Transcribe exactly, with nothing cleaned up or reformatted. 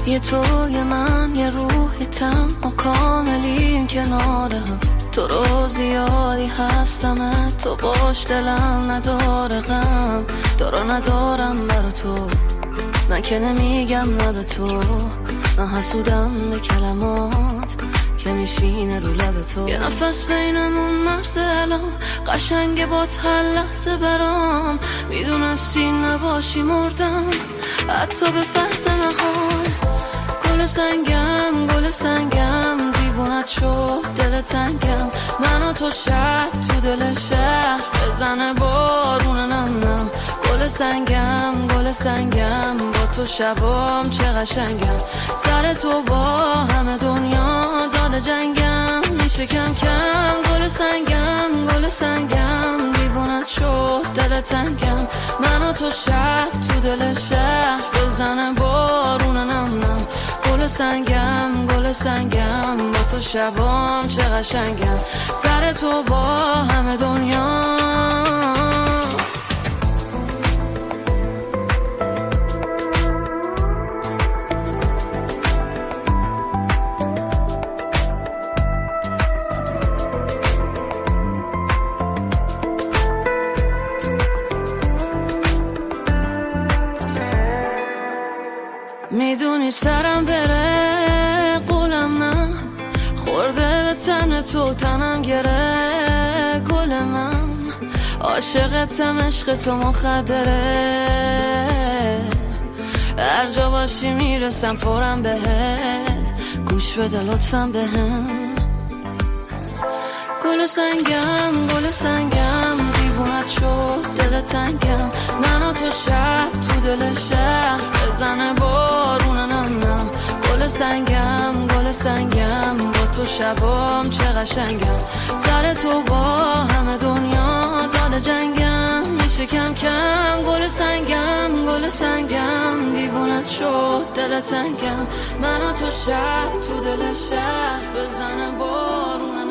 یه تو یه من یه روح تم ما کاملیم کنار هم. تو رو زیادی هستم تو باش دلم نداره غم دارا ندارم برا تو من که نمیگم نه به تو من حسودم به کلمات که میشینه رو لب تو یه نفس بینمون مرز الان قشنگ با هر لحظه برام میدونستی نباشی مردم حتی به فرض نهار گل سنگم گل سنگم دیوونت شد دل تنگم من و تو شب تو دل شهر بزنه بارون نم نم گل سنگم گل سنگم با تو شبام چه قشنگم سر تو با همه دنیا داره جنگم میشه کم کم گل سنگم گل سنگم دیوونت شد دل تنگم من و تو شب تو دل شهر بزنه بارون نم نم گل سنگم گل سنگم با تو شبام چه قشنگم سر تو با همه دنیا میدونی سرم بره قولم نه خورده به تن تو تنم گره گل من عاشقتم عشق تو مخدره هر جا باشی میرسم فورم بهت گوش بده لطفم بهم گل سنگم گل سنگم دیوونت شد دل تنگم من و تو شب تو دل شهر بزنه بارون نم نم گل سنگم گل سنگم با تو شبام چه قشنگم سر تو با همه دنیا داره جنگم میشه کم کم گل سنگم گل سنگم دیوونت شد دل تنگم من و تو شب تو دل شهر بزنه بارون